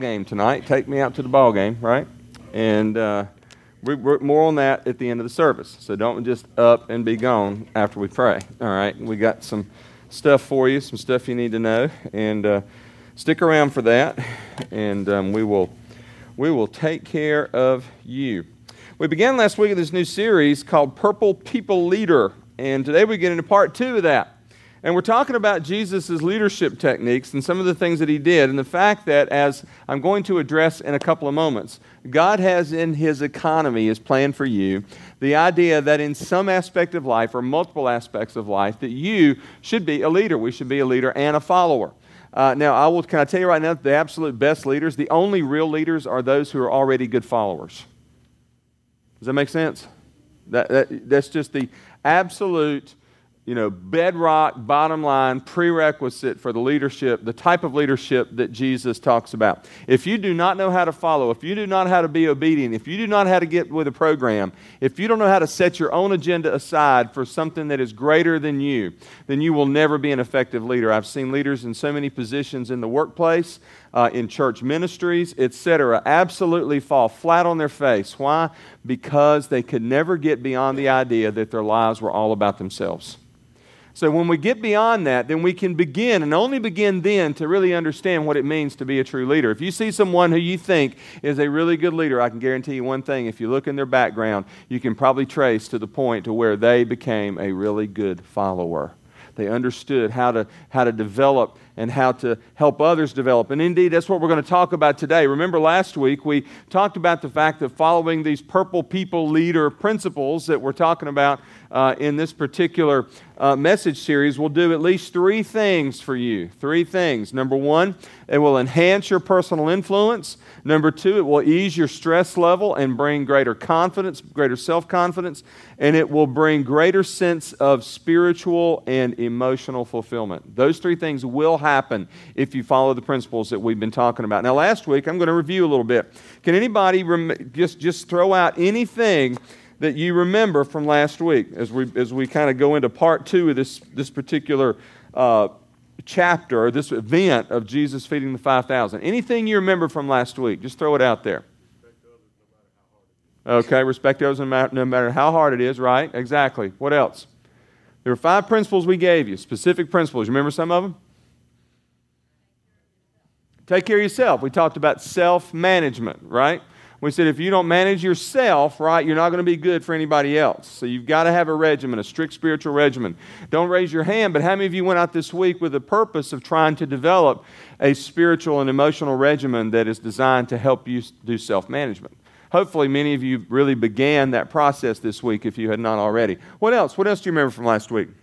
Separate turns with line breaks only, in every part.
game tonight. Take me out to the ball game, right? And we're more on that at the end of the service. So don't just up and be gone after we pray, all right? We got some stuff for you, some stuff you need to know, and stick around for that, and we will take care of you. We began last week with this new series called Purple People Leader, and today we get into part 2 of that. And we're talking about Jesus' leadership techniques and some of the things that he did, and the fact that, as I'm going to address in a couple of moments, God has in his economy, his plan for you, the idea that in some aspect of life, or multiple aspects of life, that you should be a leader. We should be a leader and a follower. Now, can I tell you right now, the absolute best leaders, the only real leaders are those who are already good followers. Does that make sense? That's just the absolute, bedrock, bottom line, prerequisite for the leadership, the type of leadership that Jesus talks about. If you do not know how to follow, if you do not know how to be obedient, if you do not know how to get with a program, if you don't know how to set your own agenda aside for something that is greater than you, then you will never be an effective leader. I've seen leaders in so many positions in the workplace, in church ministries, etc., absolutely fall flat on their face. Why? Because they could never get beyond the idea that their lives were all about themselves. So when we get beyond that, then we can begin, and only begin then, to really understand what it means to be a true leader. If you see someone who you think is a really good leader, I can guarantee you one thing: if you look in their background, you can probably trace to the point to where they became a really good follower. They understood how to develop and how to help others develop. And indeed, that's what we're going to talk about today. Remember last week we talked about the fact that following these Purple People Leader principles that we're talking about in this particular message series will do at least 3 things for you. 3 things. Number 1, it will enhance your personal influence. Number 2, it will ease your stress level and bring greater confidence, greater self-confidence. And it will bring greater sense of spiritual and emotional fulfillment. Those 3 things will happen if you follow the principles that we've been talking about. Now, last week, I'm going to review a little bit. Can anybody just throw out anything that you remember from last week as we kind of go into part 2 of this particular chapter, or this event of Jesus feeding the 5,000? Anything you remember from last week? Just throw it out there. Okay, respect others no matter how hard it is, right? Exactly. What else? There were 5 principles we gave you, specific principles. You remember some of them? Take care of yourself. We talked about self-management, right? We said if you don't manage yourself, right, you're not going to be good for anybody else. So you've got to have a regimen, a strict spiritual regimen. Don't raise your hand, but how many of you went out this week with the purpose of trying to develop a spiritual and emotional regimen that is designed to help you do self-management? Hopefully many of you really began that process this week if you had not already. What else? What else do you remember from last week?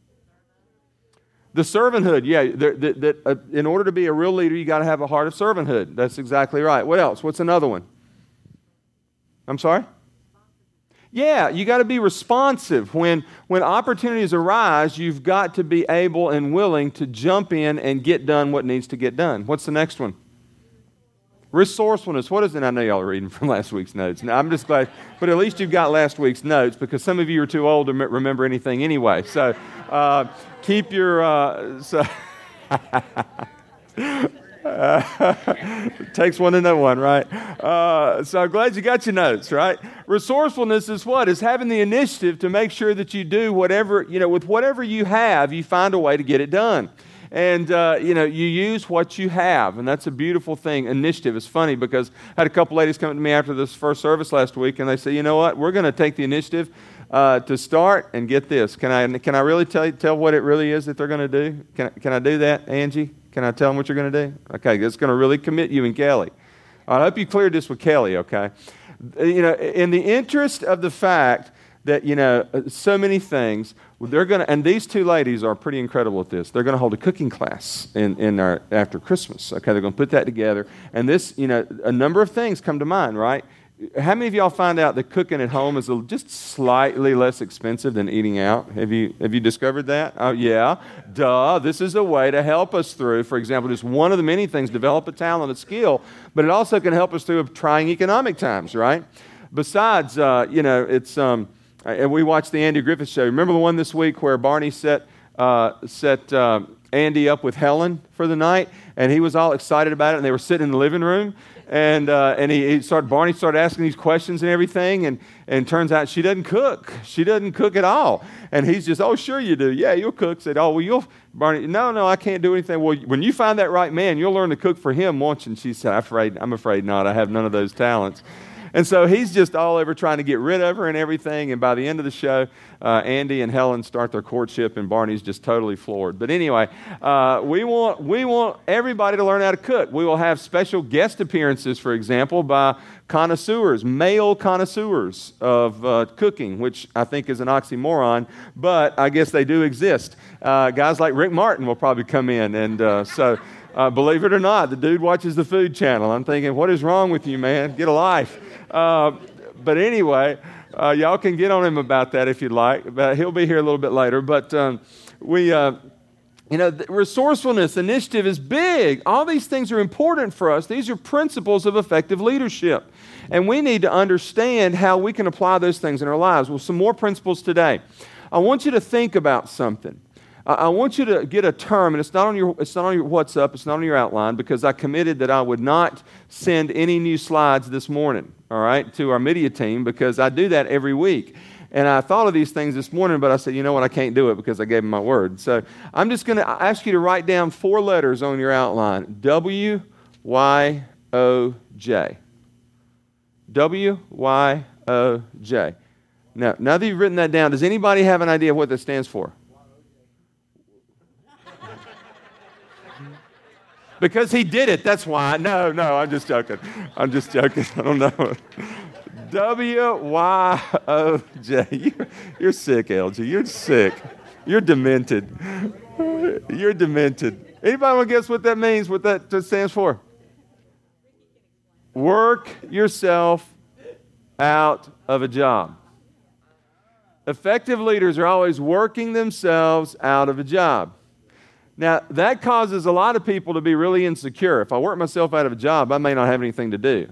The servanthood, yeah. In order to be a real leader, you got to have a heart of servanthood. That's exactly right. What else? What's another one? I'm sorry? Yeah, you got to be responsive. When opportunities arise, you've got to be able and willing to jump in and get done what needs to get done. What's the next one? Resourcefulness. What is it? I know y'all are reading from last week's notes. Now, I'm just glad, but at least you've got last week's notes, because some of you are too old to remember anything anyway. So keep your... It takes one to know one, right? So I'm glad you got your notes, right? Resourcefulness is what? Is having the initiative to make sure that you do whatever, with whatever you have, you find a way to get it done. And, you use what you have, and that's a beautiful thing. Initiative is funny because I had a couple ladies come to me after this first service last week, and they say, you know what, we're going to take the initiative to start and get this. Can I really tell what it really is that they're going to do? Can I do that, Angie? Can I tell them what you're going to do? Okay, that's going to really commit you and Kelly. I hope you cleared this with Kelly, okay? In the interest of the fact that, so many things, they're going to, and these 2 ladies are pretty incredible at this. They're going to hold a cooking class after Christmas. Okay, they're going to put that together. And this, a number of things come to mind, right? How many of y'all find out that cooking at home is just slightly less expensive than eating out? Have you discovered that? Oh, yeah. Duh. This is a way to help us through, for example, just one of the many things, develop a talent, a skill, but it also can help us through trying economic times, right? Besides, it's... And we watched the Andy Griffith Show. Remember the one this week where Barney set set Andy up with Helen for the night, and he was all excited about it, and they were sitting in the living room, and Barney started asking these questions and everything, and turns out she doesn't cook. She doesn't cook at all. And he's just, oh, sure you do. Yeah, you'll cook. Said, oh, well, Barney, no, I can't do anything. Well, when you find that right man, you'll learn to cook for him, won't you? And she said, I'm afraid not. I have none of those talents. And so he's just all over trying to get rid of her and everything. And by the end of the show, Andy and Helen start their courtship, and Barney's just totally floored. But anyway, we want everybody to learn how to cook. We will have special guest appearances, for example, by connoisseurs, male connoisseurs of cooking, which I think is an oxymoron, but I guess they do exist. Guys like Rick Martin will probably come in, and believe it or not, the dude watches the Food Channel. I'm thinking, what is wrong with you, man? Get a life. But anyway, y'all can get on him about that if you'd like. But he'll be here a little bit later. But resourcefulness, initiative is big. All these things are important for us. These are principles of effective leadership. And we need to understand how we can apply those things in our lives. Well, some more principles today. I want you to think about something. I want you to get a term, and it's not on your WhatsApp, it's not on your outline, because I committed that I would not send any new slides this morning, all right, to our media team, because I do that every week. And I thought of these things this morning, but I said, you know what, I can't do it because I gave them my word. So I'm just going to ask you to write down 4 letters on your outline. W-Y-O-J. W-Y-O-J. Now that you've written that down, does anybody have an idea of what that stands for? Because he did it, that's why. No, I'm just joking. I don't know. W-Y-O-J. You're sick, LG. You're sick. You're demented. You're demented. Anybody want to guess what that means, what that stands for? Work yourself out of a job. Effective leaders are always working themselves out of a job. Now, that causes a lot of people to be really insecure. If I work myself out of a job, I may not have anything to do.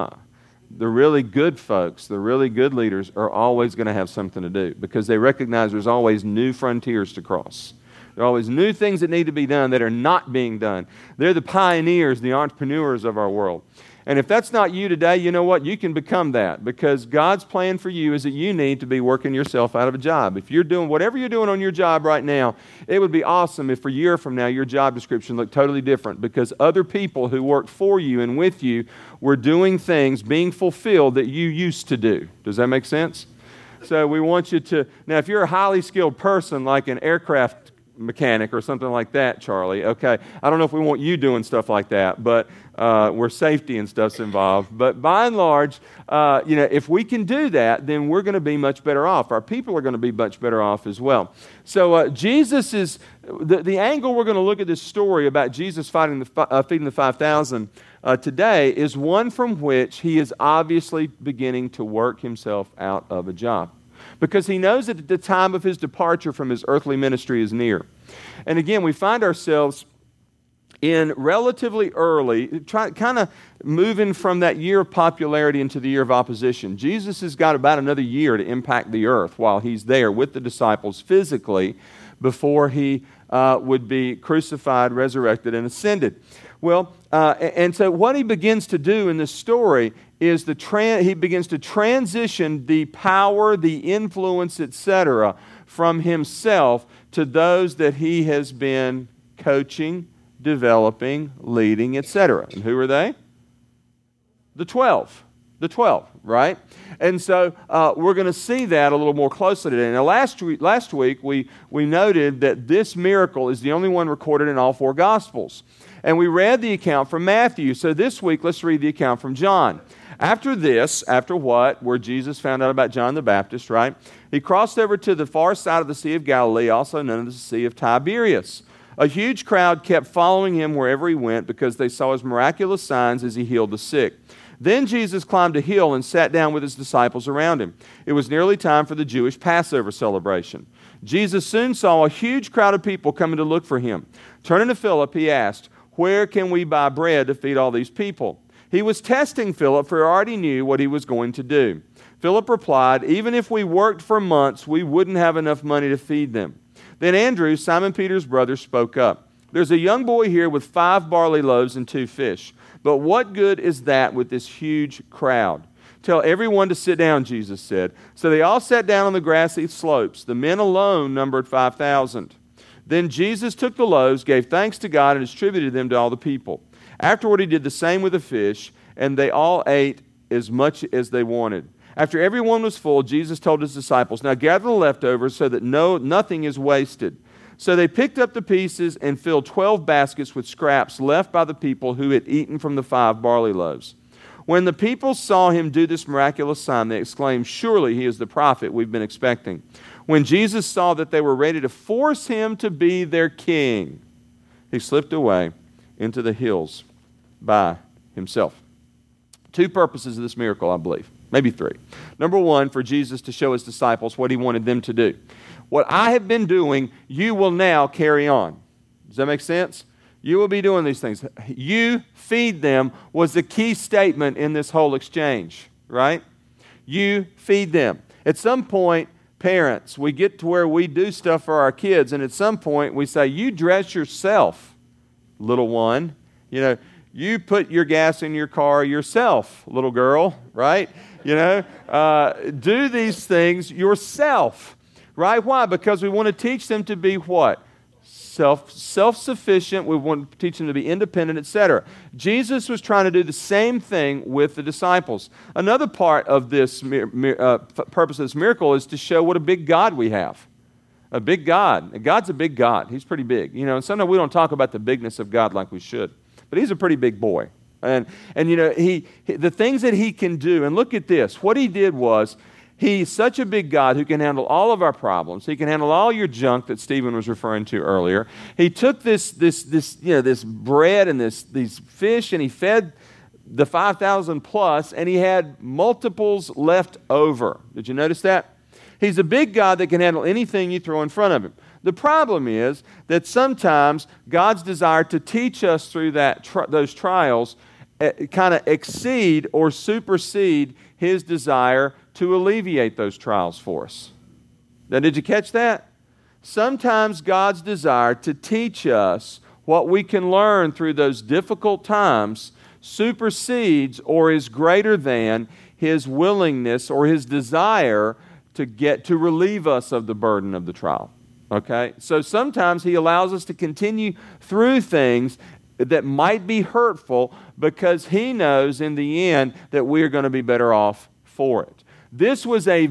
The really good folks, the really good leaders are always going to have something to do because they recognize there's always new frontiers to cross. There are always new things that need to be done that are not being done. They're the pioneers, the entrepreneurs of our world. And if that's not you today, you know what? You can become that because God's plan for you is that you need to be working yourself out of a job. If you're doing whatever you're doing on your job right now, it would be awesome if a year from now your job description looked totally different because other people who worked for you and with you were doing things, being fulfilled that you used to do. Does that make sense? So we want you to, now if you're a highly skilled person like an aircraft mechanic or something like that, Charlie, okay, I don't know if we want you doing stuff like that, but where safety and stuff's involved. But by and large, if we can do that, then we're going to be much better off. Our people are going to be much better off as well. So Jesus is, the angle we're going to look at this story about Jesus feeding the 5,000 today is one from which he is obviously beginning to work himself out of a job. Because he knows that the time of his departure from his earthly ministry is near. And again, we find ourselves in relatively early, kind of moving from that year of popularity into the year of opposition. Jesus has got about another year to impact the earth while he's there with the disciples physically before he would be crucified, resurrected, and ascended. Well, and so what he begins to do in this story is he begins to transition the power, the influence, etc., from himself to those that he has been coaching, developing, leading, etc. And who are they? The 12. The 12, right? And so we're going to see that a little more closely today. Now, last week we noted that this miracle is the only one recorded in all 4 Gospels. And we read the account from Matthew. So this week, let's read the account from John. After what? Where Jesus found out about John the Baptist, right? He crossed over to the far side of the Sea of Galilee, also known as the Sea of Tiberias. A huge crowd kept following him wherever he went because they saw his miraculous signs as he healed the sick. Then Jesus climbed a hill and sat down with his disciples around him. It was nearly time for the Jewish Passover celebration. Jesus soon saw a huge crowd of people coming to look for him. Turning to Philip, he asked, "Where can we buy bread to feed all these people?" He was testing Philip, for he already knew what he was going to do. Philip replied, "Even if we worked for months, we wouldn't have enough money to feed them." Then Andrew, Simon Peter's brother, spoke up. There's a young boy here with 5 barley loaves and 2 fish. But what good is that with this huge crowd? Tell everyone to sit down, Jesus said. So they all sat down on the grassy slopes. The men alone numbered 5,000. Then Jesus took the loaves, gave thanks to God, and distributed them to all the people. Afterward, he did the same with the fish, and they all ate as much as they wanted. After everyone was full, Jesus told his disciples, now gather the leftovers so that nothing is wasted. So they picked up the pieces and filled 12 baskets with scraps left by the people who had eaten from the 5 barley loaves. When the people saw him do this miraculous sign, they exclaimed, surely he is the prophet we've been expecting. When Jesus saw that they were ready to force him to be their king, he slipped away into the hills by himself. 2 purposes of this miracle, I believe. Maybe 3. Number 1, for Jesus to show his disciples what he wanted them to do. What I have been doing, you will now carry on. Does that make sense? You will be doing these things. You feed them was the key statement in this whole exchange, right? You feed them. At some point, parents, we get to where we do stuff for our kids, and at some point we say, you dress yourself, little one. You know, you put your gas in your car yourself, little girl, right? You know, do these things yourself, right? Why? Because we want to teach them to be what? Self-sufficient. We want to teach them to be independent, etc. Jesus was trying to do the same thing with the disciples. Another part of this purpose of this miracle is to show what a big God we have. A big God. God's a big God. He's pretty big. You know, and sometimes we don't talk about the bigness of God like we should. But he's a pretty big boy. And you know, the things that he can do, and look at this. What he did was, he's such a big God who can handle all of our problems. He can handle all your junk that Stephen was referring to earlier. He took this bread and these fish, and he fed the 5,000 plus, and he had multiples left over. Did you notice that? He's a big God that can handle anything you throw in front of him. The problem is that sometimes God's desire to teach us through those trials kind of exceed or supersede his desire to alleviate those trials for us. Now, did you catch that? Sometimes God's desire to teach us what we can learn through those difficult times supersedes or is greater than his willingness or his desire to relieve us of the burden of the trial. Okay? So sometimes he allows us to continue through things that might be hurtful because he knows in the end that we're going to be better off for it. This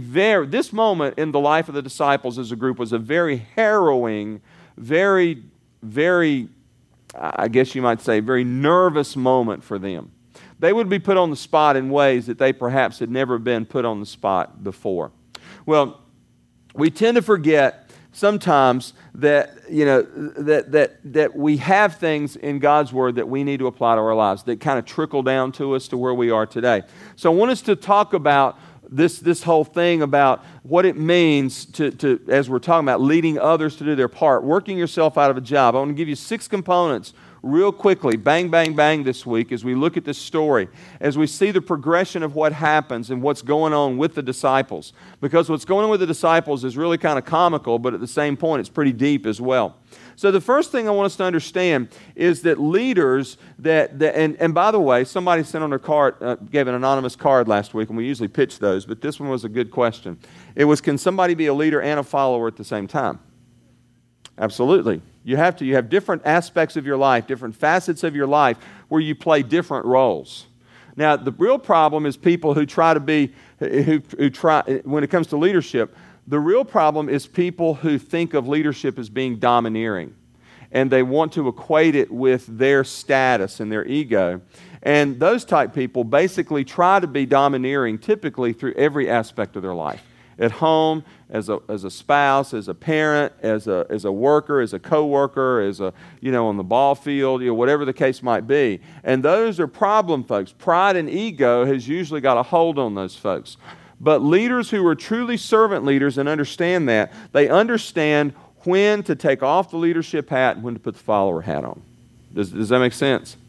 moment in the life of the disciples as a group was a very harrowing, very, very, I guess you might say, very nervous moment for them. They would be put on the spot in ways that they perhaps had never been put on the spot before. Well, we tend to forget sometimes that, you know, that we have things in God's Word that we need to apply to our lives that kind of trickle down to us to where we are today. So I want us to talk about this whole thing about what it means to, as we're talking about, leading others to do their part, working yourself out of a job. I want to give you 6 components real quickly, bang, bang, bang this week as we look at this story, as we see the progression of what happens and what's going on with the disciples. Because what's going on with the disciples is really kind of comical, but at the same point, it's pretty deep as well. So the first thing I want us to understand is that leaders and by the way, somebody sent on their card, gave an anonymous card last week, and we usually pitch those, but this one was a good question. It was, can somebody be a leader and a follower at the same time? Absolutely. You have to. You have different aspects of your life, different facets of your life where you play different roles. Now, the real problem is people who try to be, who try, when it comes to leadership, the real problem is people who think of leadership as being domineering. And they want to equate it with their status and their ego. And those type people basically try to be domineering typically through every aspect of their life. At home, as a spouse, as a parent, as a worker, as a co-worker, on the ball field, whatever the case might be. And those are problem folks. Pride and ego has usually got a hold on those folks. But leaders who are truly servant leaders and understand that, they understand when to take off the leadership hat and when to put the follower hat on. Does that make sense?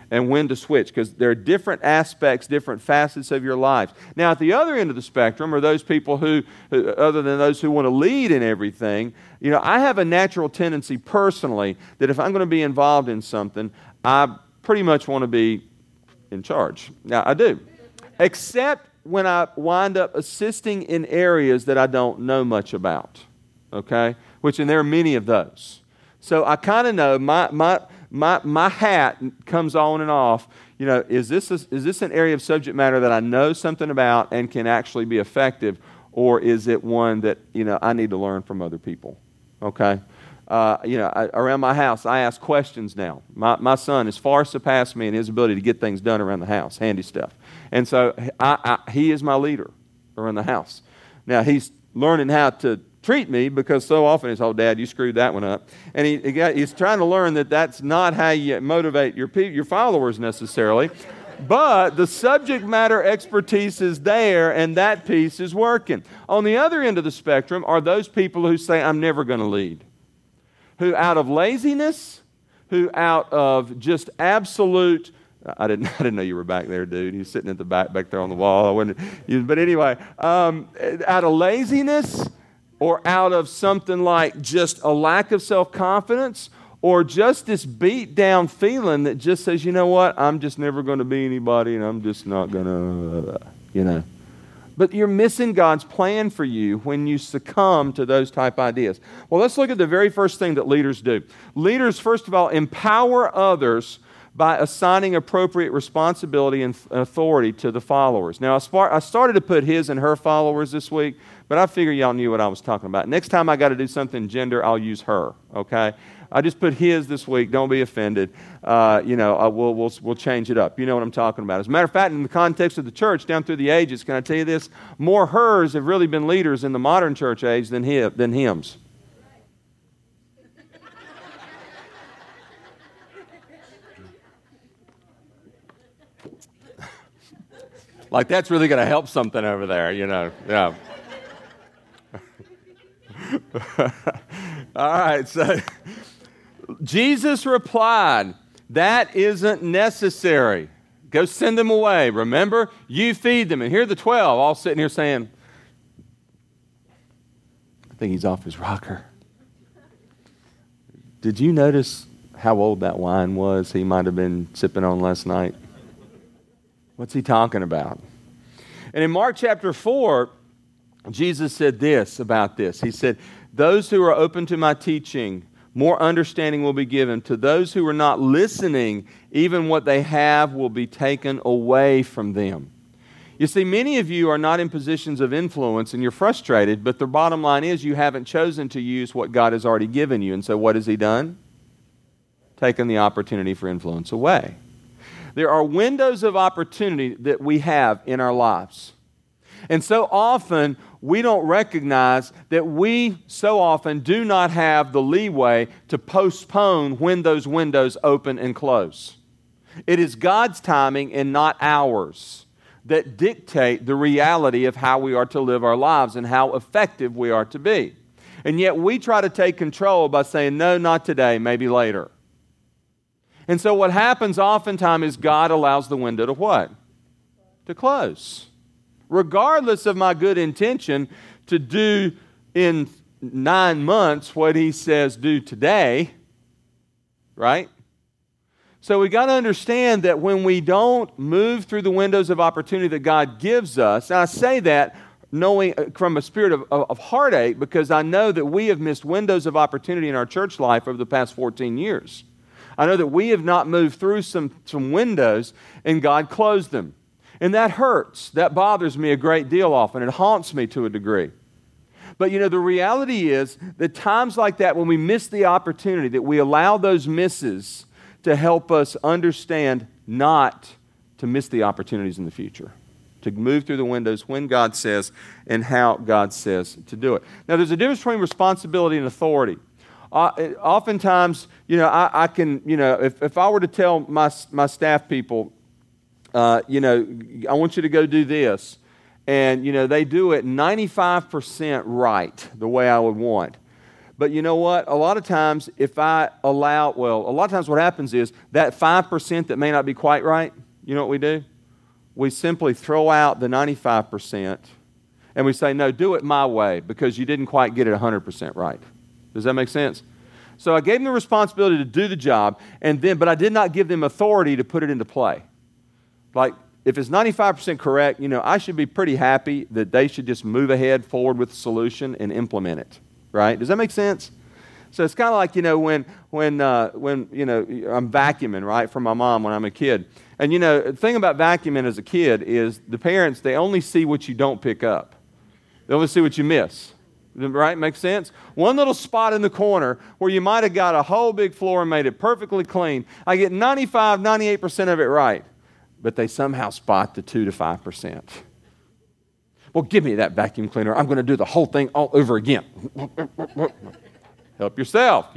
and when to switch, because there are different aspects, different facets of your lives. Now, at the other end of the spectrum are those people who other than those who want to lead in everything, I have a natural tendency personally that if I'm going to be involved in something, I pretty much want to be in charge. Now, I do. Except when I wind up assisting in areas that I don't know much about, okay? And there are many of those. So I kind of know my hat comes on and off. Is this an area of subject matter that I know something about and can actually be effective, or is it one that I need to learn from other people? Okay. Around my house, I ask questions now. My son has far surpassed me in his ability to get things done around the house, handy stuff. And so he is my leader around the house. Now, he's learning how to treat me because so often it's, "Oh, Dad, you screwed that one up." And he's trying to learn that that's not how you motivate your followers necessarily. But the subject matter expertise is there, and that piece is working. On the other end of the spectrum are those people who say, "I'm never going to lead." Who out of laziness, who out of just absolute, I didn't know you were back there, dude. He's sitting at the back there on the wall. But anyway, out of laziness, or out of something like just a lack of self-confidence, or just this beat down feeling that just says, "You know what, I'm just never going to be anybody, and I'm just not going to, But you're missing God's plan for you when you succumb to those type ideas. Well, let's look at the very first thing that leaders do. Leaders, first of all, empower others by assigning appropriate responsibility and authority to the followers. Now, I started to put his and her followers this week, but I figure y'all knew what I was talking about. Next time I got to do something gender, I'll use her, okay? I just put his this week. Don't be offended. We'll change it up. You know what I'm talking about. As a matter of fact, in the context of the church down through the ages, can I tell you this? More hers have really been leaders in the modern church age than hims. Like that's really going to help something over there, Yeah. All right, so Jesus replied, "That isn't necessary. Go send them away. Remember, you feed them." And here are the 12 all sitting here saying, "I think he's off his rocker." Did you notice how old that wine was he might have been sipping on last night? What's he talking about? And in Mark chapter 4, Jesus said this about this. He said, "Those who are open to my teaching, more understanding will be given. To those who are not listening, even what they have will be taken away from them." You see, many of you are not in positions of influence and you're frustrated, but the bottom line is you haven't chosen to use what God has already given you. And so what has He done? Taken the opportunity for influence away. There are windows of opportunity that we have in our lives. And so often, we don't recognize that we so often do not have the leeway to postpone when those windows open and close. It is God's timing and not ours that dictate the reality of how we are to live our lives and how effective we are to be. And yet we try to take control by saying, "No, not today, maybe later." And so what happens oftentimes is God allows the window to what? To close. Regardless of my good intention to do in 9 months what He says do today, right? So we got to understand that when we don't move through the windows of opportunity that God gives us, and I say that knowing from a spirit of heartache because I know that we have missed windows of opportunity in our church life over the past 14 years. I know that we have not moved through some windows and God closed them. And that hurts. That bothers me a great deal often. It haunts me to a degree. But the reality is that times like that when we miss the opportunity, that we allow those misses to help us understand not to miss the opportunities in the future. To move through the windows when God says and how God says to do it. Now there's a difference between responsibility and authority. Oftentimes, I can, if I were to tell my staff people, I want you to go do this, and, they do it 95% right the way I would want. But you know what? A lot of times if I allow, well, a lot of times what happens is that 5% that may not be quite right, you know what we do? We simply throw out the 95% and we say, no, do it my way because you didn't quite get it 100% right. Does that make sense? So I gave them the responsibility to do the job, but I did not give them authority to put it into play. Like, if it's 95% correct, I should be pretty happy that they should just move ahead forward with the solution and implement it, right? Does that make sense? So it's kind of like, when I'm vacuuming, right, for my mom when I'm a kid. And, the thing about vacuuming as a kid is the parents, they only see what you don't pick up. They only see what you miss. Right? Makes sense? One little spot in the corner where you might have got a whole big floor and made it perfectly clean. I get 95, 98% of it right. But they somehow spot the 2 to 5%. Well, give me that vacuum cleaner. I'm going to do the whole thing all over again. Help yourself,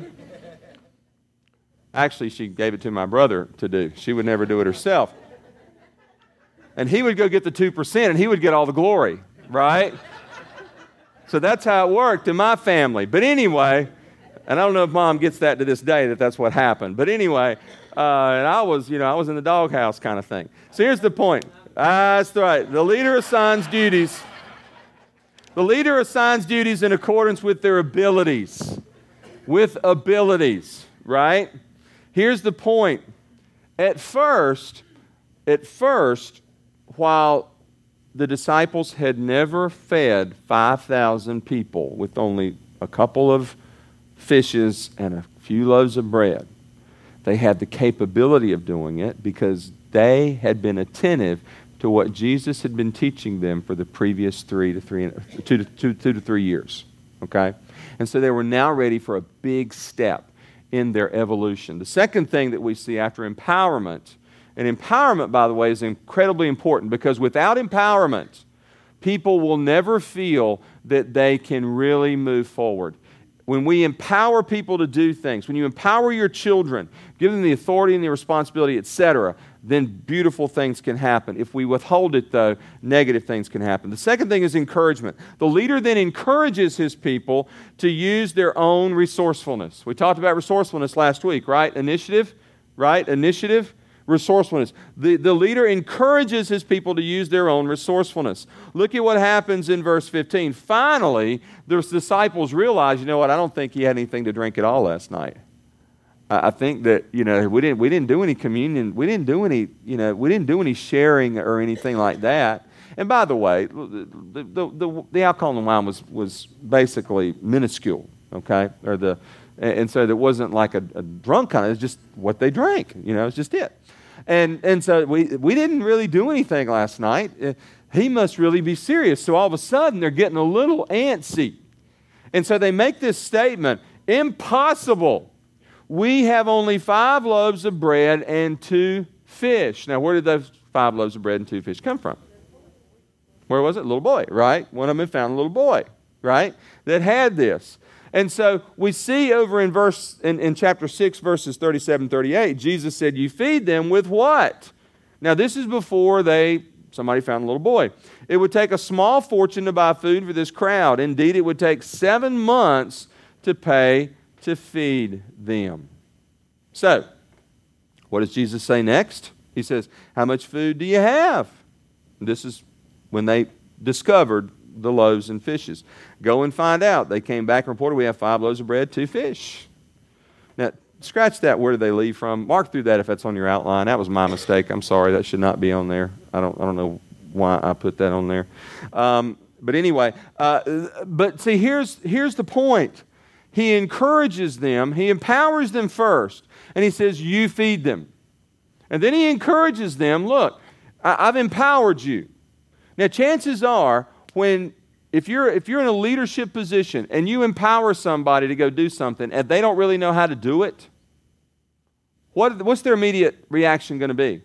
Actually, she gave it to my brother to do. She would never do it herself. And he would go get the 2% and he would get all the glory, right? So that's how it worked in my family. But anyway, and I don't know if Mom gets that to this day that that's what happened. But anyway, and I was in the doghouse kind of thing. So here's the point. That's right. The leader assigns duties. The leader assigns duties in accordance with their abilities. With abilities, right? Here's the point. At first, while the disciples had never fed 5,000 people with only a couple of fishes and a few loaves of bread. They had the capability of doing it because they had been attentive to what Jesus had been teaching them for the previous 2 to 3 years. Okay? And so they were now ready for a big step in their evolution. The second thing that we see after empowerment, and empowerment, by the way, is incredibly important because without empowerment, people will never feel that they can really move forward. When we empower people to do things, when you empower your children, give them the authority and the responsibility, etc., then beautiful things can happen. If we withhold it, though, negative things can happen. The second thing is encouragement. The leader then encourages his people to use their own resourcefulness. We talked about resourcefulness last week, right? Initiative, right? Initiative. Resourcefulness. The leader encourages his people to use their own resourcefulness. Look at what happens in verse 15. Finally, the disciples realize, I don't think he had anything to drink at all last night. I think that, we didn't do any communion. We didn't do any sharing or anything like that. And by the way, the alcohol in the wine was basically minuscule, okay? And so there wasn't like a drunk kind of, it's just what they drank, it's just it. And so we didn't really do anything last night. He must really be serious. So all of a sudden, they're getting a little antsy. And so they make this statement, impossible. We have only 5 loaves of bread and 2 fish. Now, where did those 5 loaves of bread and 2 fish come from? Where was it? Little boy, right? One of them had found a little boy, right? That had this. And so we see over in chapter 6, verses 37, 38, Jesus said, you feed them with what? Now, this is before somebody found a little boy. It would take a small fortune to buy food for this crowd. Indeed, it would take 7 months to pay to feed them. So, what does Jesus say next? He says, how much food do you have? And this is when they discovered the loaves and fishes. Go and find out. They came back and reported, we have 5 loaves of bread, 2 fish. Now, scratch that. Where did they leave from? Mark through that if that's on your outline. That was my mistake. I'm sorry. That should not be on there. I don't know why I put that on there. But anyway, but see, here's the point. He encourages them. He empowers them first. And he says, you feed them. And then he encourages them, look, I've empowered you. Now, chances are, if you're in a leadership position and you empower somebody to go do something and they don't really know how to do it, what's their immediate reaction going to be?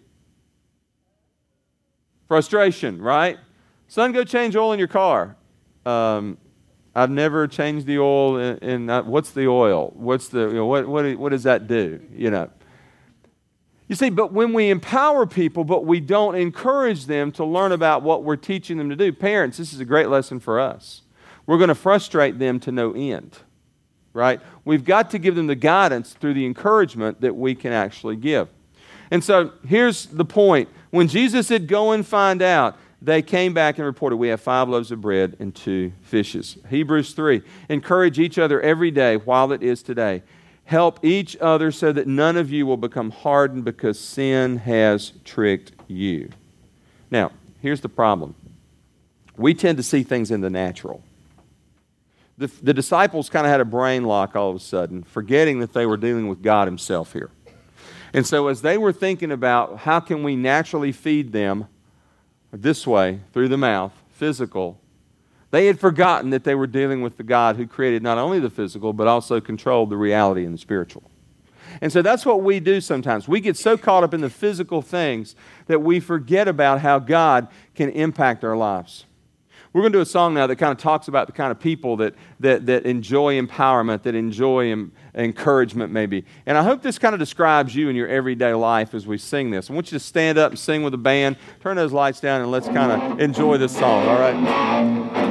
Frustration, right? Son, go change oil in your car. I've never changed the oil in what's the oil? What's the what does that do? You see, but when we empower people, but we don't encourage them to learn about what we're teaching them to do, parents, this is a great lesson for us. We're going to frustrate them to no end. right? We've got to give them the guidance through the encouragement that we can actually give. And so here's the point. When Jesus said, go and find out, they came back and reported, we have 5 loaves of bread and 2 fishes. Hebrews 3, encourage each other every day while it is today. Help each other so that none of you will become hardened because sin has tricked you. Now, here's the problem. We tend to see things in the natural. The disciples kind of had a brain lock all of a sudden, forgetting that they were dealing with God himself here. And so as they were thinking about how can we naturally feed them this way, through the mouth, physical, they had forgotten that they were dealing with the God who created not only the physical, but also controlled the reality and the spiritual. And so that's what we do sometimes. We get so caught up in the physical things that we forget about how God can impact our lives. We're going to do a song now that kind of talks about the kind of people that enjoy empowerment, that enjoy encouragement maybe. And I hope this kind of describes you in your everyday life as we sing this. I want you to stand up and sing with the band, turn those lights down, and let's kind of enjoy this song, all right?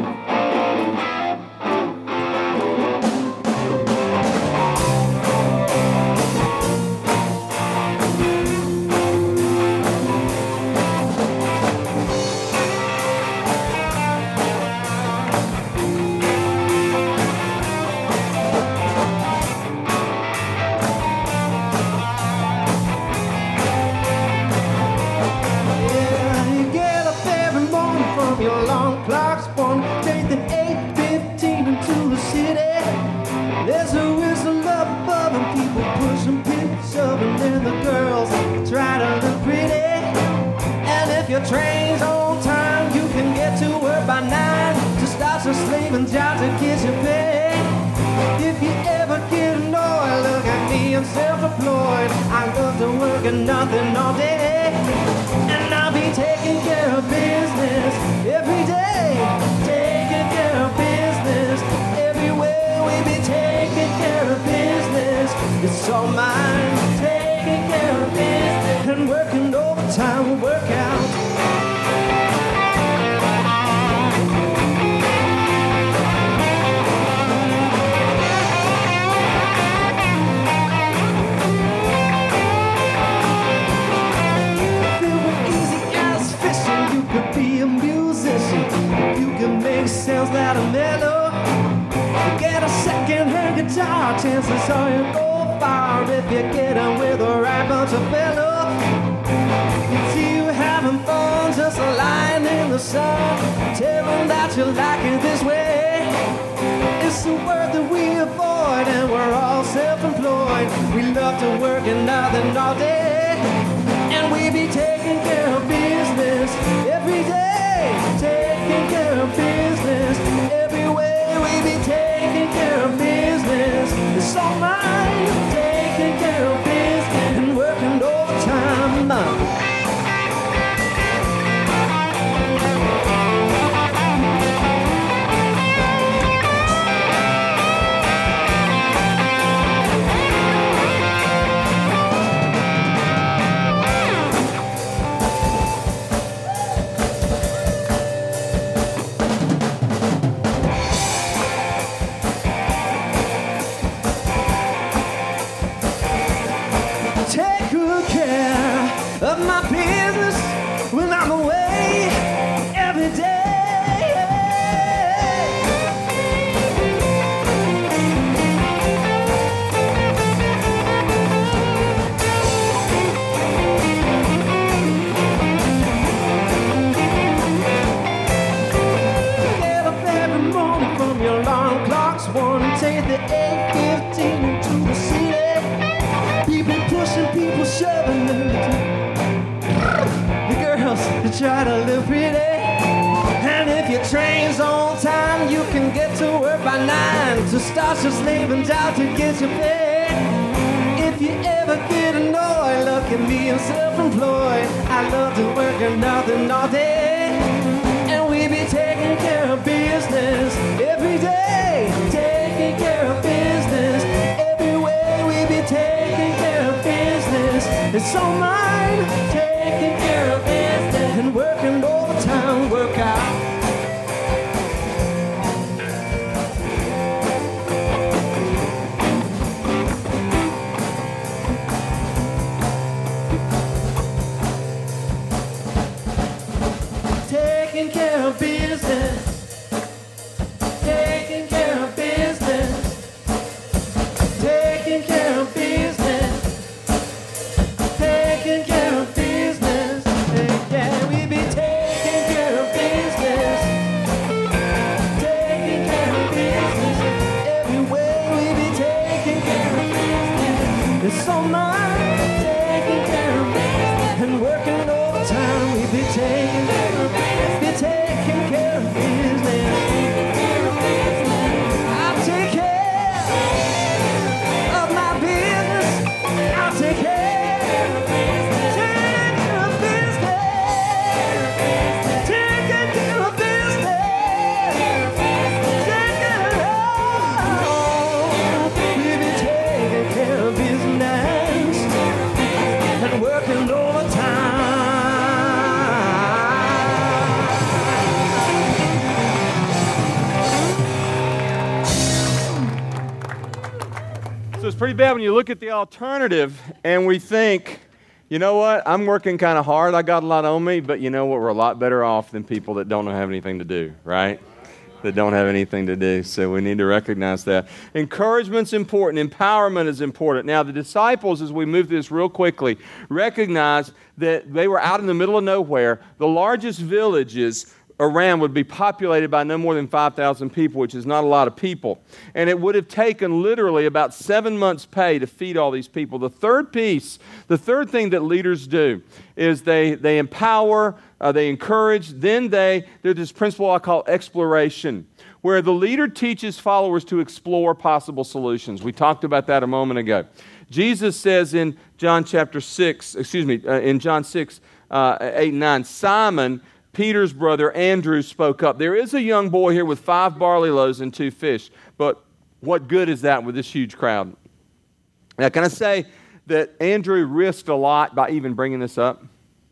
Trains on time, you can get to work by 9 to start a slaving job to get your pay. If you ever get annoyed, look at me, I'm self-employed. I love to work and nothing all day, and I'll be taking care of business every day, taking care of business everywhere. We be taking care of business, it's all mine. Taking care of business and working overtime, we work out. Sounds that are mellow. Get a second-hand guitar, chances are you go far if you get in with the right bunch of fellows. See you having fun, just lying in the sun. Tell them that you like it this way. It's the word that we avoid, and we're all self-employed. We love to work and nothing all day, and we be taking care of business every day. Taking care of business everywhere. We be taking care of business. It's all mine. Taking care of business and working overtime. Of my business when I'm away every day. Get up every morning from your alarm clocks, one and take the 8:15 into the city. People pushing, people shoving them. To try to live pretty, and if your train's on time, you can get to work by 9 to start your slaving job to get your pay. If you ever get annoyed, look at me, I'm self-employed. I love to work and nothing all day, and we be taking care of business every day. Taking care of business everywhere. We be taking care of business. It's all mine. Taking care of business and working overtime, work out. taking care of business, taking care of business, taking care of business, taking care of business. Yeah, we be taking care of business, taking care of business. Everywhere we be taking care of business. It's so much taking care of business and working overtime. We be taking care of business, be taking care of business. I'll take care of my business. I'll take care of business. Taking care of business. Taking care of business. Taking we be taking care of business and working overtime.
So it's pretty bad when you look at the alternative and we think, you know what, I'm working kind of hard, I got a lot on me, but you know what, we're a lot better off than people that don't have anything to do, right? That don't have anything to do. So we need to recognize that. Encouragement's important. Empowerment is important. Now, the disciples, as we move through this real quickly, recognize that they were out in the middle of nowhere. The largest villages around would be populated by no more than 5,000 people, which is not a lot of people. And it would have taken literally about 7 months' pay to feed all these people. The third piece, the third thing that leaders do is they empower, they encourage, then there's this principle I call exploration, where the leader teaches followers to explore possible solutions. We talked about that a moment ago. Jesus says in John 6, 8 and 9, Simon, Peter's brother Andrew, spoke up. There is a young boy here with 5 barley loaves and 2 fish, but what good is that with this huge crowd? Now, can I say that Andrew risked a lot by even bringing this up?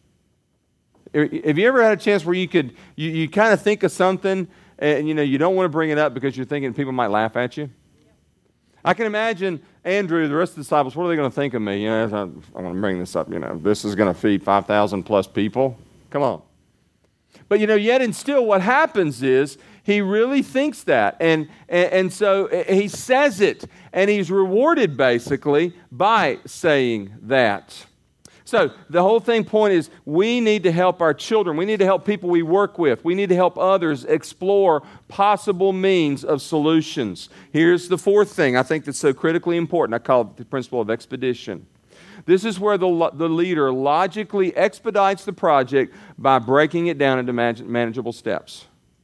Have you ever had a chance where you kind of think of something and you don't want to bring it up because you're thinking people might laugh at you? I can imagine Andrew, the rest of the disciples, what are they going to think of me? I'm going to bring this up. This is going to feed 5,000 plus people. Come on. But yet and still what happens is he really thinks that. And so he says it. And he's rewarded basically by saying that. So the whole point is we need to help our children. We need to help people we work with. We need to help others explore possible means of solutions. Here's the fourth thing I think that's so critically important. I call it the principle of expedition. This is where the leader logically expedites the project by breaking it down into manageable steps.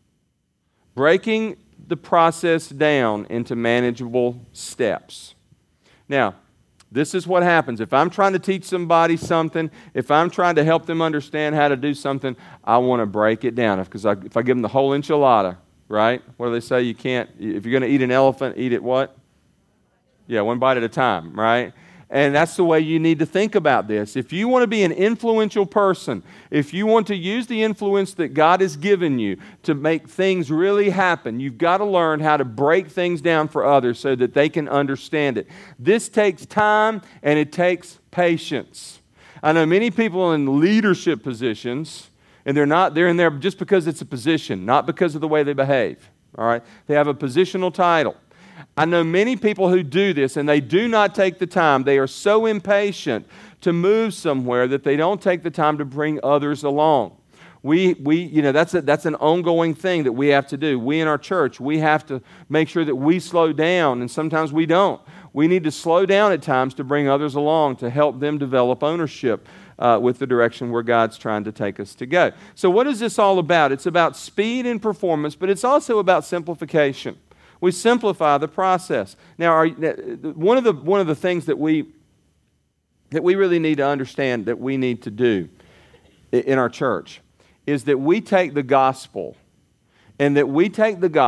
Breaking the process down into manageable steps. Now, this is what happens. If I'm trying to teach somebody something, if I'm trying to help them understand how to do something, I want to break it down. Because if I give them the whole enchilada, right? What do they say? You can't, if you're going to eat an elephant, eat it what? Yeah, one bite at a time, right? And that's the way you need to think about this. If you want to be an influential person, if you want to use the influence that God has given you to make things really happen, you've got to learn how to break things down for others so that they can understand it. This takes time and it takes patience. I know many people in leadership positions, and they're in there just because it's a position, not because of the way they behave. All right? They have a positional title. I know many people who do this, and they do not take the time. They are so impatient to move somewhere that they don't take the time to bring others along. That's an ongoing thing that we have to do. We in our church, we have to make sure that we slow down, and sometimes we don't. We need to slow down at times to bring others along to help them develop ownership with the direction where God's trying to take us to go. So what is this all about? It's about speed and performance, but it's also about simplification. We simplify the process. Now, one of the things that we really need to understand that we need to do in our church is that we take the gospel and that we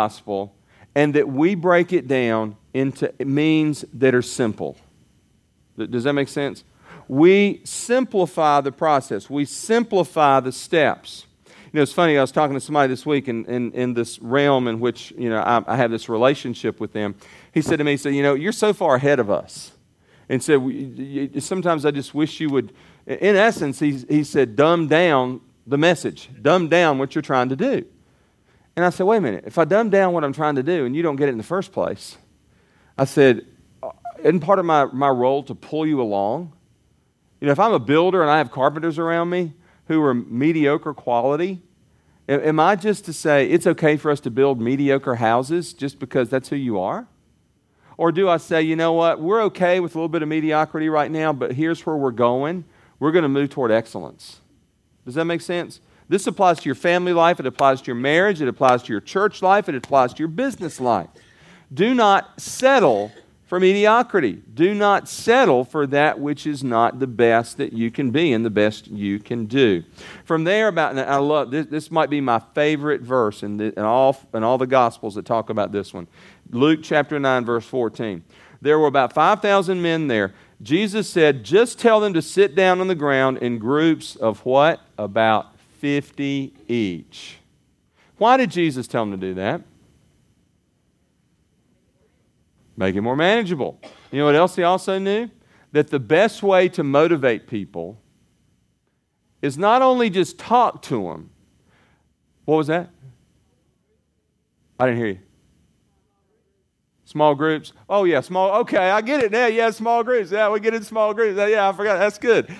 break it down into means that are simple. Does that make sense? We simplify the process. We simplify the steps. It's funny, I was talking to somebody this week in this realm in which, I have this relationship with them. He said to me, you're so far ahead of us. And said, sometimes I just wish you would, in essence, he said, dumb down the message. Dumb down what you're trying to do. And I said, wait a minute. If I dumb down what I'm trying to do and you don't get it in the first place, I said, isn't part of my role to pull you along? If I'm a builder and I have carpenters around me who are mediocre quality, am I just to say it's okay for us to build mediocre houses just because that's who you are? Or do I say, you know what, we're okay with a little bit of mediocrity right now, but here's where we're going. We're going to move toward excellence. Does that make sense? This applies to your family life. It applies to your marriage. It applies to your church life. It applies to your business life. Do not settle for mediocrity. Do not settle for that which is not the best that you can be and the best you can do. From there, and I love this. This might be my favorite verse in all the Gospels that talk about this one. Luke chapter 9, verse 14. There were about 5,000 men there. Jesus said, just tell them to sit down on the ground in groups of what? About 50 each. Why did Jesus tell them to do that? Make it more manageable. You know what else he also knew? That the best way to motivate people is not only just talk to them. What was that? I didn't hear you. Small groups? Oh, yeah, small. Okay, I get it now. Yeah, small groups. Yeah, we get in small groups. Yeah, I forgot. That's good.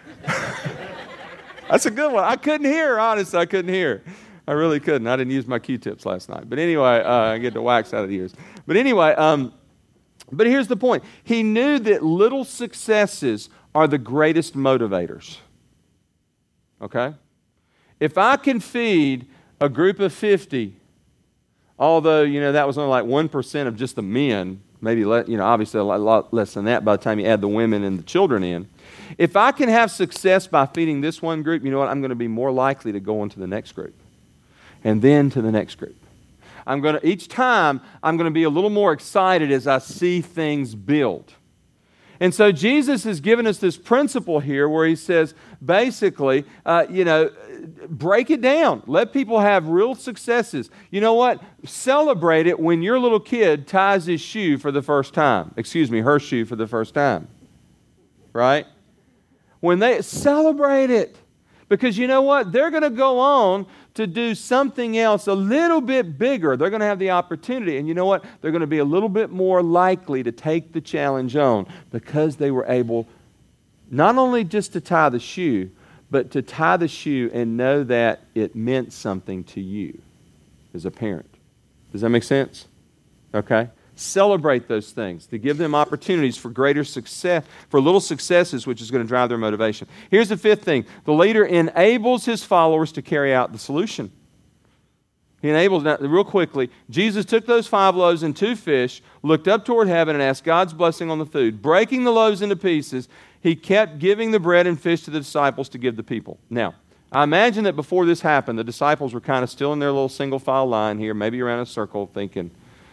That's a good one. I couldn't hear, honestly. I couldn't hear. I really couldn't. I didn't use my Q-tips last night. But anyway, I get the wax out of the ears. But anyway, but here's the point. He knew that little successes are the greatest motivators. Okay? If I can feed a group of 50, although, that was only like 1% of just the men, maybe, obviously a lot less than that by the time you add the women and the children in. If I can have success by feeding this one group, you know what? I'm going to be more likely to go on to the next group. And then to the next group. Each time, I'm going to be a little more excited as I see things build. And so Jesus has given us this principle here where he says, basically, break it down. Let people have real successes. You know what? Celebrate it when your little kid ties his shoe for the first time. Her shoe for the first time. Right? When they celebrate it. Because you know what? They're going to go on to do something else a little bit bigger. They're going to have the opportunity. And you know what? They're going to be a little bit more likely to take the challenge on because they were able not only just to tie the shoe, but to tie the shoe and know that it meant something to you as a parent. Does that make sense? Okay? Celebrate those things, to give them opportunities for greater success, for little successes, which is going to drive their motivation. Here's the fifth thing. The leader enables his followers to carry out the solution. He enables, now, real quickly, Jesus took those 5 loaves and 2 fish, looked up toward heaven and asked God's blessing on the food. Breaking the loaves into pieces, he kept giving the bread and fish to the disciples to give the people. Now, I imagine that before this happened, the disciples were kind of still in their little single file line here, maybe around a circle, thinking,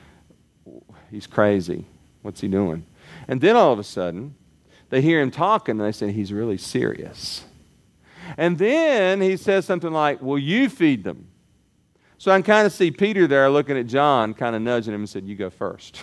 he's crazy. What's he doing? And then all of a sudden, they hear him talking, and they say, he's really serious. And then he says something like, will you feed them? So I can kind of see Peter there looking at John, kind of nudging him and said, you go first.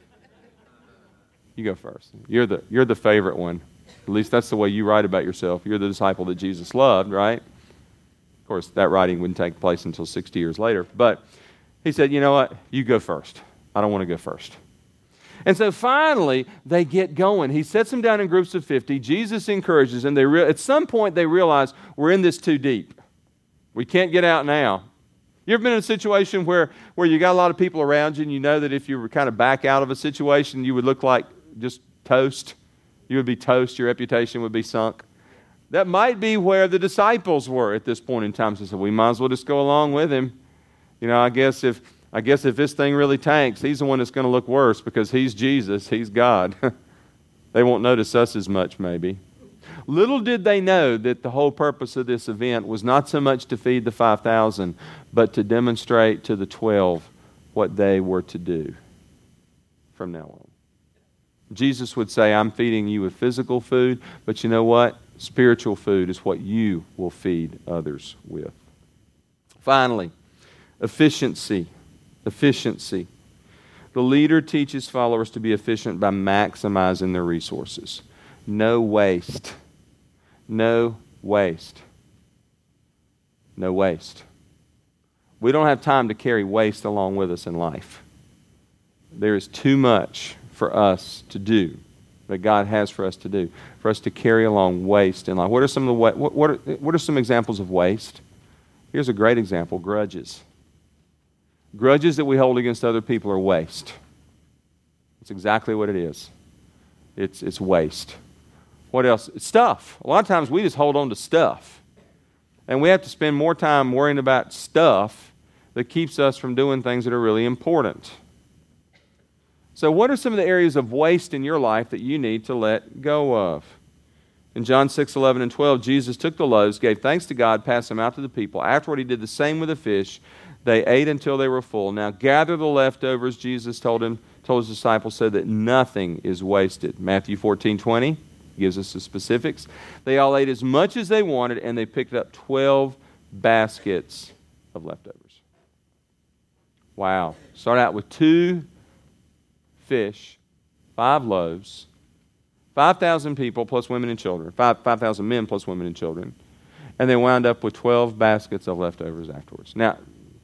You go first. You're the favorite one. At least that's the way you write about yourself. You're the disciple that Jesus loved, right? Of course, that writing wouldn't take place until 60 years later. But he said, you know what? You go first. I don't want to go first. And so finally, they get going. He sets them down in groups of 50. Jesus encourages them. At some point, they realize we're in this too deep. We can't get out now. You ever been in a situation where you got a lot of people around you and you know that if you were kind of back out of a situation, you would look like just toast? You would be toast. Your reputation would be sunk. That might be where the disciples were at this point in time. So they said, we might as well just go along with him. I guess if this thing really tanks, he's the one that's going to look worse because he's Jesus, he's God. They won't notice us as much, maybe. Little did they know that the whole purpose of this event was not so much to feed the 5,000, but to demonstrate to the 12 what they were to do from now on. Jesus would say, I'm feeding you with physical food, but you know what? Spiritual food is what you will feed others with. Finally, efficiency. Efficiency. The leader teaches followers to be efficient by maximizing their resources. No waste. No waste. no waste. We don't have time to carry waste along with us in life. There is too much for us to do that God has for us to do, for us to carry along waste in life. What are some of the what are some examples of waste? Here's a great example: grudges. Grudges that we hold against other people are waste. It's exactly what it is. It's waste. What else? It's stuff. A lot of times we just hold on to stuff. And we have to spend more time worrying about stuff that keeps us from doing things that are really important. So what are some of the areas of waste in your life that you need to let go of? In John 6:11 and 12, Jesus took the loaves, gave thanks to God, passed them out to the people. Afterward, he did the same with the fish. They ate until they were full. Now gather the leftovers, Jesus told his disciples, so that nothing is wasted. Matthew 14:20 gives us the specifics. They all ate as much as they wanted, and they picked up 12 baskets of leftovers. Wow. Start out with 2 fish, 5 loaves, 5,000 people plus women and children, 5,000 men plus women and children, and they wound up with 12 baskets of leftovers afterwards. Now,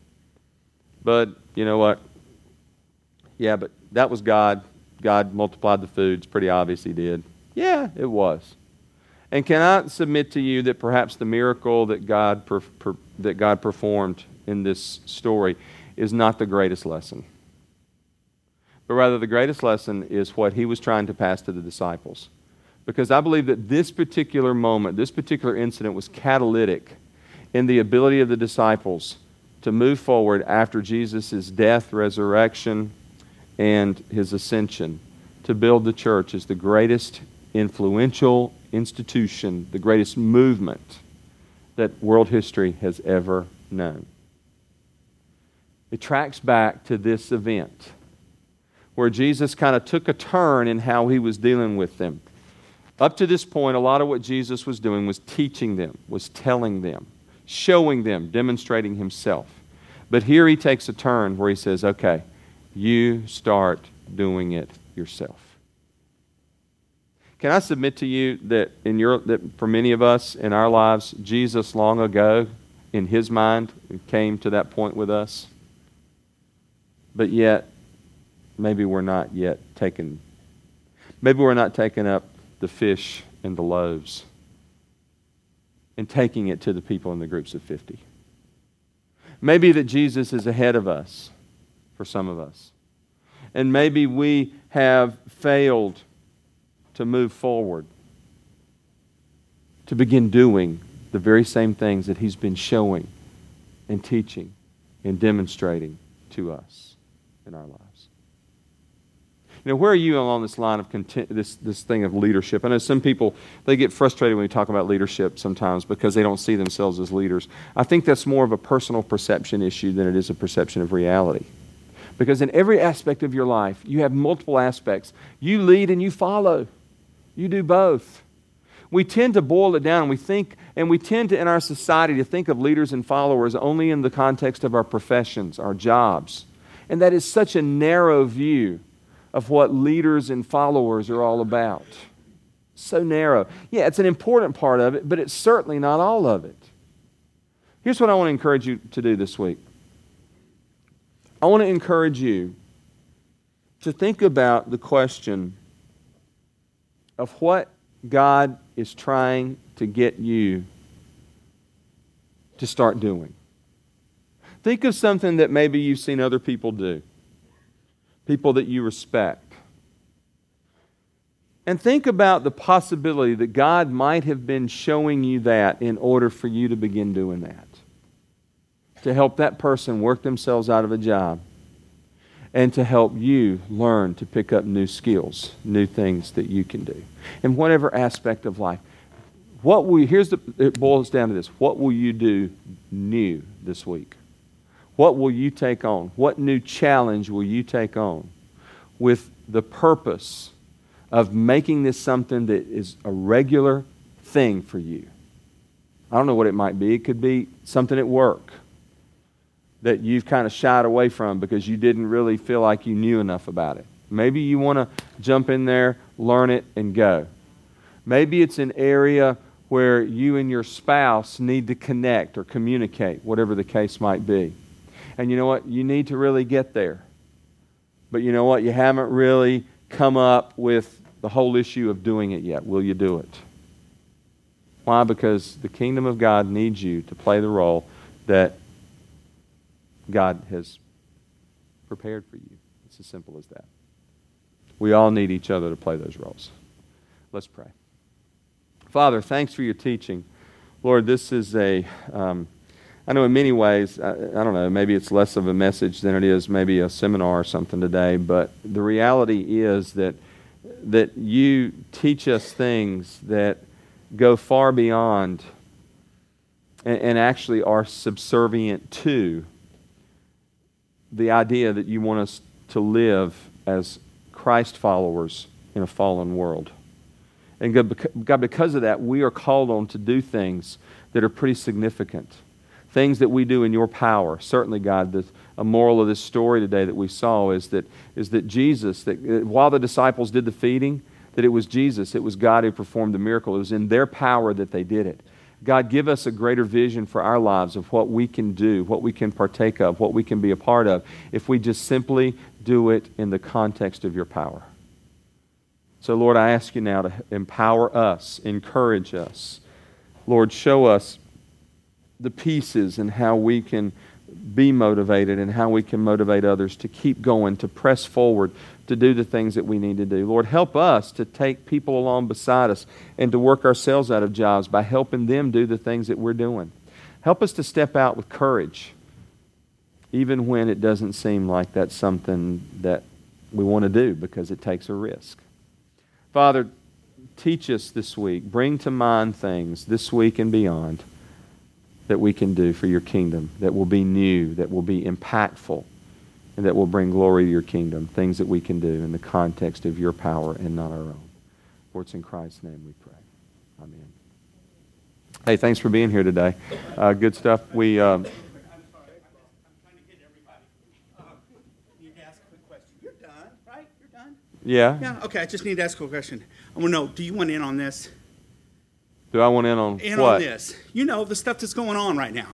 but you know what? Yeah, but that was God. God multiplied the food. It's pretty obvious he did. Yeah, it was. And can I submit to you that perhaps the miracle that God performed in this story is not the greatest lesson, but rather the greatest lesson is what he was trying to pass to the disciples. Because I believe that this particular moment, this particular incident was catalytic in the ability of the disciples to move forward after Jesus' death, resurrection, and his ascension, to build the church as the greatest influential institution, the greatest movement that world history has ever known. It tracks back to this event where Jesus kind of took a turn in how he was dealing with them. Up to this point, a lot of what Jesus was doing was teaching them, was telling them, showing them, demonstrating himself. But here he takes a turn where he says, okay, you start doing it yourself. Can I submit to you that that for many of us in our lives, Jesus long ago, in his mind, came to that point with us? But yet, maybe we're not taking up the fish and the loaves and taking it to the people in the groups of 50. Maybe that Jesus is ahead of us for some of us. And maybe we have failed to move forward, to begin doing the very same things that he's been showing and teaching and demonstrating to us in our lives. You know, where are you along this line of this thing of leadership? I know some people, they get frustrated when we talk about leadership sometimes because they don't see themselves as leaders. I think that's more of a personal perception issue than it is a perception of reality. Because in every aspect of your life, you have multiple aspects. You lead and you follow. You do both. We tend to boil it down. We tend to, in our society, to think of leaders and followers only in the context of our professions, our jobs. And that is such a narrow view of what leaders and followers are all about. So narrow. Yeah, it's an important part of it, but it's certainly not all of it. Here's what I want to encourage you to do this week. I want to encourage you to think about the question of what God is trying to get you to start doing. Think of something that maybe you've seen other people do. People that you respect. And think about the possibility that God might have been showing you that in order for you to begin doing that. To help that person work themselves out of a job. And to help you learn to pick up new skills, new things that you can do. In whatever aspect of life. It boils down to this. What will you do new this week? What will you take on? What new challenge will you take on with the purpose of making this something that is a regular thing for you? I don't know what it might be. It could be something at work that you've kind of shied away from because you didn't really feel like you knew enough about it. Maybe you want to jump in there, learn it, and go. Maybe it's an area where you and your spouse need to connect or communicate, whatever the case might be. And you know what? You need to really get there. But you know what? You haven't really come up with the whole issue of doing it yet. Will you do it? Why? Because the kingdom of God needs you to play the role that God has prepared for you. It's as simple as that. We all need each other to play those roles. Let's pray. Father, thanks for your teaching. Lord, this is I know in many ways, I don't know, maybe it's less of a message than it is maybe a seminar or something today, but the reality is that you teach us things that go far beyond and actually are subservient to the idea that you want us to live as Christ followers in a fallen world. And God, because of that, we are called on to do things that are pretty significant. Things that we do in your power. Certainly, God, a moral of this story today that we saw is that Jesus, that while the disciples did the feeding, that it was Jesus, it was God who performed the miracle. It was in their power that they did it. God, give us a greater vision for our lives of what we can do, what we can partake of, what we can be a part of, if we just simply do it in the context of your power. So, Lord, I ask you now to empower us, encourage us. Lord, show us the pieces and how we can be motivated and how we can motivate others to keep going, to press forward, to do the things that we need to do. Lord, help us to take people along beside us and to work ourselves out of jobs by helping them do the things that we're doing. Help us to step out with courage, even when it doesn't seem like that's something that we want to do because it takes a risk. Father, teach us this week. Bring to mind things this week and beyond that we can do for your kingdom, that will be new, that will be impactful, and that will bring glory to your kingdom. Things that we can do in the context of your power and not our own. For it's in Christ's name we pray. Amen. Hey, thanks for being here today. Good stuff. We...
I'm sorry. I'm trying to get everybody. Need to ask a quick question. You're done, right? You're done?
Yeah?
Yeah, okay. I just need to ask a quick question. I want to know, do you want in on this?
Do I want in on
In
what?
on this. You know, the stuff that's going on right now.